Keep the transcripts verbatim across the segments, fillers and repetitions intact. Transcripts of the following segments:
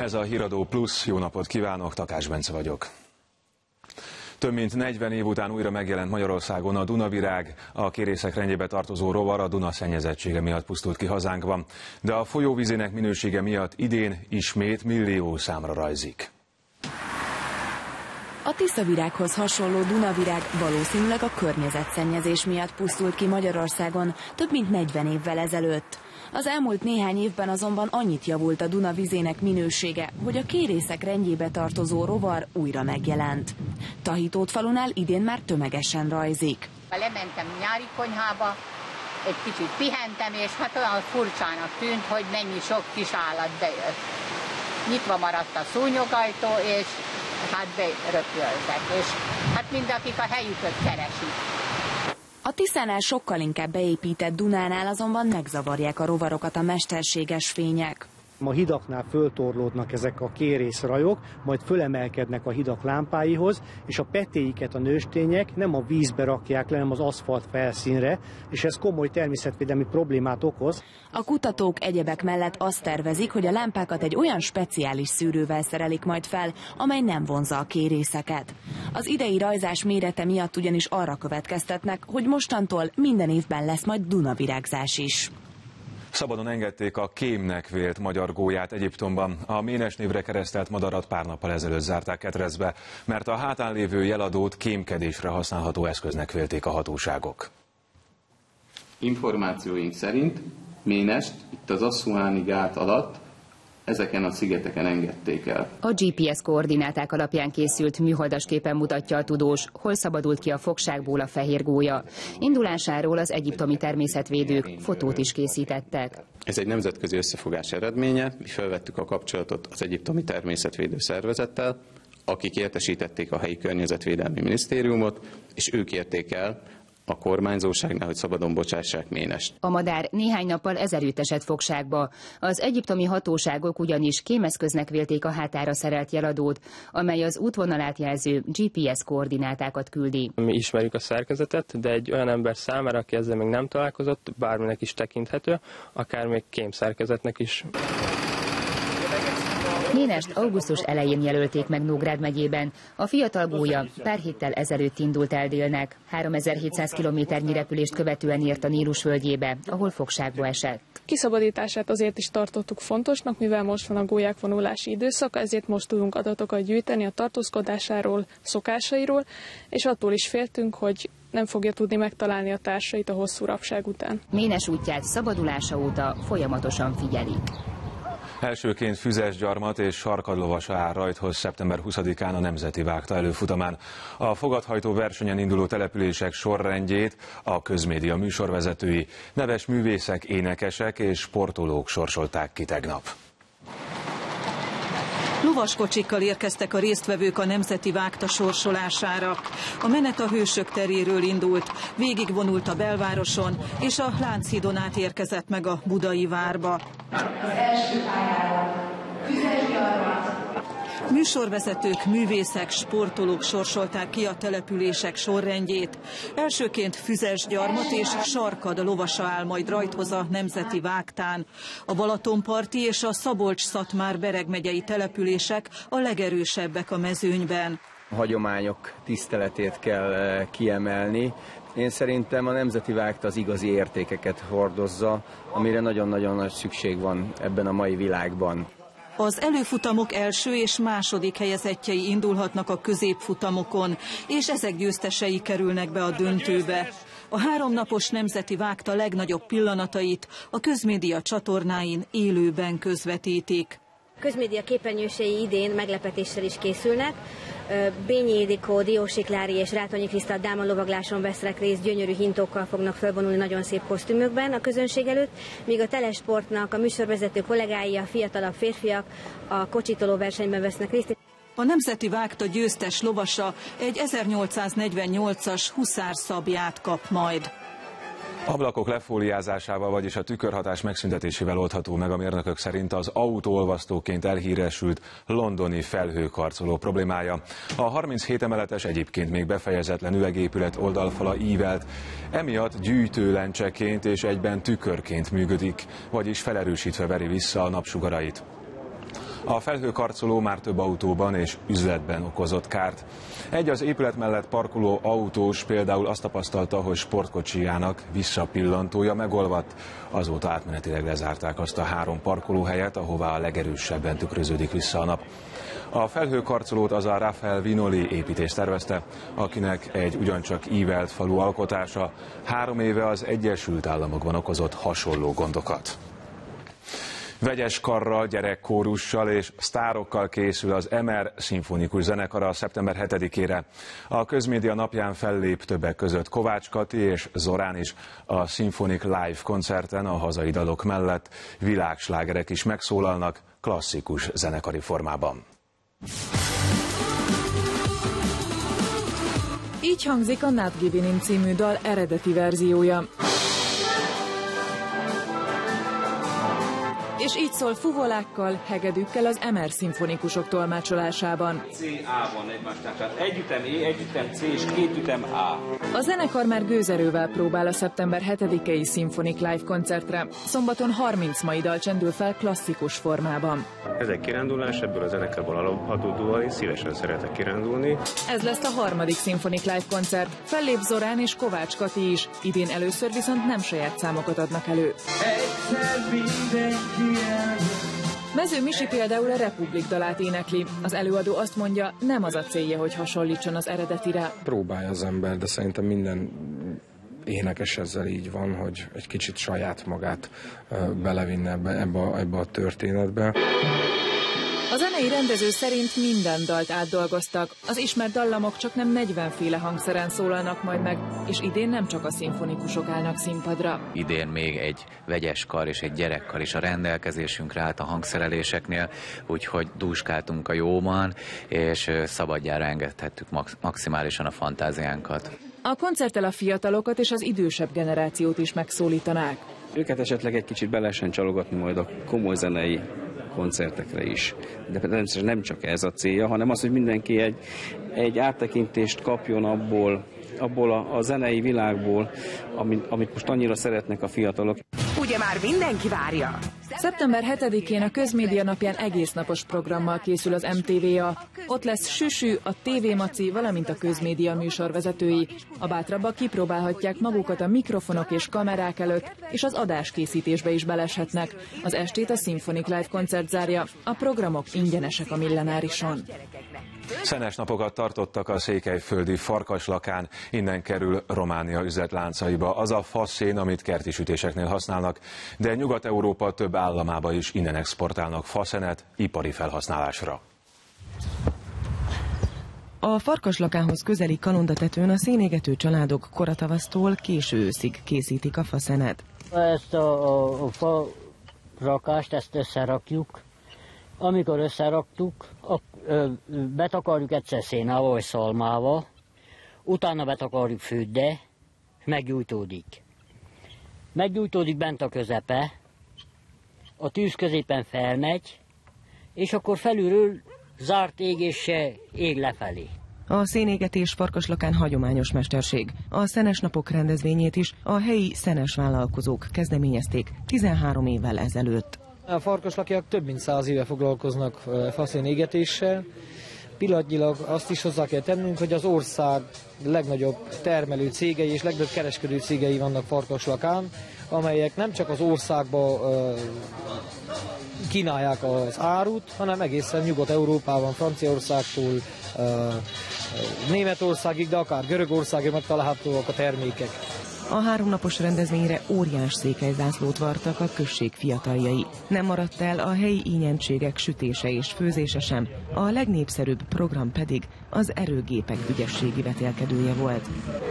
Ez a Híradó Plusz, jó napot kívánok, Takács Bence vagyok. Több mint negyven év után újra megjelent Magyarországon a Dunavirág, a kérészek rendjébe tartozó rovar a Duna szennyezettsége miatt pusztult ki hazánkban, de a folyóvízének minősége miatt idén ismét millió számra rajzik. A Tiszavirághoz hasonló Dunavirág valószínűleg a környezetszennyezés miatt pusztult ki Magyarországon több mint negyven évvel ezelőtt. Az elmúlt néhány évben azonban annyit javult a Duna vizének minősége, hogy a kérészek rendjébe tartozó rovar újra megjelent. Tahitótfalunál idén már tömegesen rajzik. Lementem nyári konyhába, egy kicsit pihentem, és hát olyan furcsának tűnt, hogy mennyi sok kis állat bejött. Nyitva maradt a szúnyogajtó, és hát beröpültek, és hát mindakik a helyüket keresik. A Tiszánál sokkal inkább beépített Dunánál azonban megzavarják a rovarokat a mesterséges fények. A hidaknál föltorlódnak ezek a kérészrajok, majd fölemelkednek a hidak lámpáihoz, és a petéiket a nőstények nem a vízbe rakják le, hanem az aszfalt felszínre, és ez komoly természetvédelmi problémát okoz. A kutatók egyebek mellett azt tervezik, hogy a lámpákat egy olyan speciális szűrővel szerelik majd fel, amely nem vonzza a kérészeket. Az idei rajzás mérete miatt ugyanis arra következtetnek, hogy mostantól minden évben lesz majd dunavirágzás is. Szabadon engedték a kémnek vélt magyar gólyát Egyiptomban. A Ménes névre keresztelt madarat pár nappal ezelőtt zárták ketrecbe, mert a hátán lévő jeladót kémkedésre használható eszköznek vélték a hatóságok. Információink szerint Ménest itt az Asszuáni gát alatt ezeken a szigeteken engedték el. A gé pé es koordináták alapján készült műholdas képen mutatja a tudós, hol szabadult ki a fogságból a fehér gólya. Indulásáról az egyiptomi természetvédők fotót is készítettek. Ez egy nemzetközi összefogás eredménye, mi felvettük a kapcsolatot az egyiptomi természetvédő szervezettel, akik értesítették a helyi környezetvédelmi minisztériumot, és ők érték el a kormányzóságnál, hogy szabadon bocsássák Ménest. A madár néhány nappal ezelőtt esett fogságba. Az egyiptomi hatóságok ugyanis kémeszköznek vélték a hátára szerelt jeladót, amely az útvonalát jelző gé pé es koordinátákat küldi. Mi ismerjük a szerkezetet, de egy olyan ember számára, aki ezzel még nem találkozott, bárminek is tekinthető, akár még kémszerkezetnek is. Ménest augusztus elején jelölték meg Nógrád megyében. A fiatal gólya pár héttel ezelőtt indult el délnek. háromezer-hétszáz kilométernyi repülést követően ért a Nílus völgyébe, ahol fogságba esett. Kiszabadítását azért is tartottuk fontosnak, mivel most van a gólyák vonulási időszaka, ezért most tudunk adatokat gyűjteni a tartózkodásáról, szokásairól, és attól is féltünk, hogy nem fogja tudni megtalálni a társait a hosszú rabság után. Ménes útját szabadulása óta folyamatosan figyelik. Elsőként füzesgyarmat és sarkadlovasa áll rajthoz szeptember huszadikán a Nemzeti Vágta előfutamán. A fogadhajtó versenyen induló települések sorrendjét a Közmédia műsorvezetői, neves művészek, énekesek és sportolók sorsolták ki tegnap. Lovaskocsikkal érkeztek a résztvevők a Nemzeti Vágta sorsolására. A menet a Hősök teréről indult, végigvonult a belvároson, és a Lánchídon át érkezett meg a Budai várba. Az első pályára füzesgyarmat. Műsorvezetők, művészek, sportolók sorsolták ki a települések sorrendjét. Elsőként füzesgyarmat és sarkad lovasa áll majd rajthoz a Nemzeti Vágtán. A Balatonparti és a Szabolcs-Szatmár-Bereg megyei települések a legerősebbek a mezőnyben. A hagyományok tiszteletét kell kiemelni. Én szerintem a Nemzeti Vágta az igazi értékeket hordozza, amire nagyon-nagyon nagy szükség van ebben a mai világban. Az előfutamok első és második helyezettjei indulhatnak a középfutamokon, és ezek győztesei kerülnek be a döntőbe. A háromnapos Nemzeti Vágta legnagyobb pillanatait a Közmédia csatornáin élőben közvetítik. A Közmédia képernyősei idén meglepetéssel is készülnek. Bényi Ildikó, Diósi Klári és Rátonyi Kriszta Dáma lovagláson vesznek részt, gyönyörű hintókkal fognak felvonulni nagyon szép kosztümökben a közönség előtt, míg a Telesportnak a műsorvezető kollégái, a fiatalabb férfiak a kocsitoló versenyben vesznek részt. A Nemzeti Vágta győztes lovasa egy ezernyolcszáznegyvennyolcas huszár szabját kap majd. Ablakok lefóliázásával, vagyis a tükörhatás megszüntetésével oldható meg a mérnökök szerint az autóolvasztóként elhíresült londoni felhőkarcoló problémája. A harminchét emeletes, egyébként még befejezetlen üvegépület oldalfala ívelt, emiatt gyűjtőlencseként és egyben tükörként működik, vagyis felerősítve veri vissza a napsugarait. A felhőkarcoló már több autóban és üzletben okozott kárt. Egy az épület mellett parkoló autós például azt tapasztalta, hogy sportkocsijának visszapillantója megolvadt. Azóta átmenetileg lezárták azt a három parkolóhelyet, ahová a legerősebben tükröződik vissza a nap. A felhőkarcolót az a Rafael Vinoli építész tervezte, akinek egy ugyancsak ívelt falu alkotása három éve az Egyesült Államokban okozott hasonló gondokat. Vegyes karral, gyerekkórussal és sztárokkal készül az Emer szimfonikus zenekara szeptember hetedikére. A Közmédia napján fellép többek között Kovács Kati és Zorán is. A Symphonic Live koncerten a hazai dalok mellett világslágerek is megszólalnak klasszikus zenekari formában. Így hangzik a Not Giving In című dal eredeti verziója. És így szól fuvolákkal, hegedűkkel az Emer szimfonikusok tolmácsolásában. C, A van egymásnál, tehát egy ütem E, egy ütem C és két ütem A. A zenekar már gőzerővel próbál a szeptember hetedikei Symphonic Live koncertre. Szombaton harminc mai dal csendül fel klasszikus formában. Ez egy kirándulás, ebből a zenekarból adódóan szívesen szeretek kirándulni. Ez lesz a harmadik Symphonic Live koncert. Fellép Zorán és Kovács Kati is. Idén először viszont nem saját számokat adnak elő. Mező Misi például a Republik dalát énekli. Az előadó azt mondja, nem az a célja, hogy hasonlítson az eredetire. Próbálja az ember, de szerintem minden énekes ezzel így van, hogy egy kicsit saját magát belevinne ebbe, ebbe, a, ebbe a történetbe. A zenei rendező szerint minden dalt átdolgoztak. Az ismert dallamok csak nem negyvenféle hangszeren szólalnak majd meg, és idén nem csak a szimfonikusok állnak színpadra. Idén még egy vegyes kar és egy gyerekkar is a rendelkezésünkre állt a hangszereléseknél, úgyhogy dúskáltunk a jóban, és szabadjára engedhettük maximálisan a fantáziánkat. A koncerttel a fiatalokat és az idősebb generációt is megszólítanák. Őket esetleg egy kicsit be lehessen csalogatni majd a komoly zenei koncertekre is. De természetesen nem csak ez a célja, hanem az, hogy mindenki egy, egy áttekintést kapjon abból, abból a, a zenei világból, amit, amit most annyira szeretnek a fiatalok. Ugye már mindenki várja? szeptember hetedikén a Közmédia napján egésznapos programmal készül az em té vé á. Ott lesz Süsű, a té vé Maci, valamint a Közmédia műsorvezetői. A bátrabbak kipróbálhatják magukat a mikrofonok és kamerák előtt, és az adáskészítésbe is beleshetnek. Az estét a Symphonic Live koncert zárja. A programok ingyenesek a Millenárison. Szenes napokat tartottak a székelyföldi Farkaslakán, innen kerül Románia üzletláncaiba az a faszén, amit kerti sütéseknél használnak, de Nyugat-Európa több államába is innen exportálnak faszenet ipari felhasználásra. A Farkaslakához közeli kalondatetőn a szénégető családok koratavasztól késő őszig készítik a faszenet. Ezt a, a, a fa rakást, ezt összerakjuk. Amikor összeraktuk, betakarjuk egyszer szénával vagy szalmával, utána betakarjuk fűdde, és meggyújtódik. Meggyújtódik bent a közepe, a tűz középen felmegy, és akkor felülről zárt égéssel ég lefelé. A szénégetés Farkaslakán hagyományos mesterség. A szenes napok rendezvényét is a helyi szenes vállalkozók kezdeményezték tizenhárom évvel ezelőtt. A farkaslakiak több mint száz éve foglalkoznak faszén égetéssel. Pillanatnyilag azt is hozzá kell tennünk, hogy az ország legnagyobb termelő cégei és legnagyobb kereskedő cégei vannak Farkaslakán, amelyek nem csak az országba kínálják az árut, hanem egészen Nyugat-Európában, Franciaországtól Németországig, de akár Görögországig megtalálhatóak a termékek. A háromnapos rendezvényre óriás székelyzászlót vartak a község fiataljai. Nem maradt el a helyi ínyentségek sütése és főzése sem, a legnépszerűbb program pedig az erőgépek ügyességi vetélkedője volt.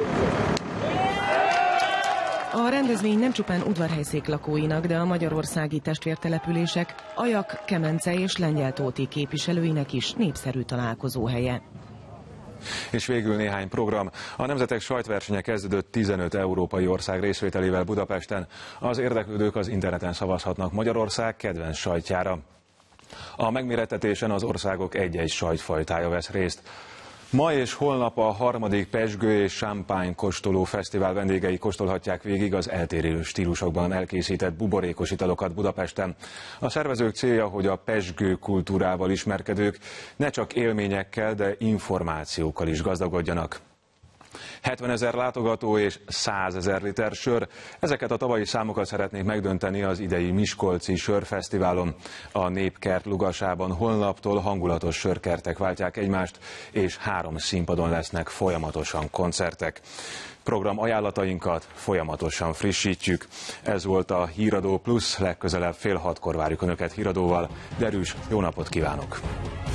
A rendezvény nem csupán udvarhelyszék lakóinak, de a magyarországi testvértelepülések, Ajak, Kemence és Lengyeltóti képviselőinek is népszerű találkozóhelye. És végül néhány program. A nemzetek sajtversenye kezdődött tizenöt európai ország részvételével Budapesten. Az érdeklődők az interneten szavazhatnak Magyarország kedvenc sajtjára. A megmérettetésen az országok egy-egy sajtfajtája vesz részt. Ma és holnap a harmadik Pezsgő és Champagne kóstoló fesztivál vendégei kóstolhatják végig az eltérő stílusokban elkészített buborékos italokat Budapesten. A szervezők célja, hogy a pezsgő kultúrával ismerkedők ne csak élményekkel, de információkkal is gazdagodjanak. hetvenezer látogató és százezer liter sör. Ezeket a tavalyi számokat szeretnék megdönteni az idei Miskolci Sörfesztiválon. A Népkert Lugasában holnaptól hangulatos sörkertek váltják egymást, és három színpadon lesznek folyamatosan koncertek. Program ajánlatainkat folyamatosan frissítjük. Ez volt a Híradó Plusz, legközelebb fél hatkor várjuk Önöket híradóval. Derűs, jó napot kívánok!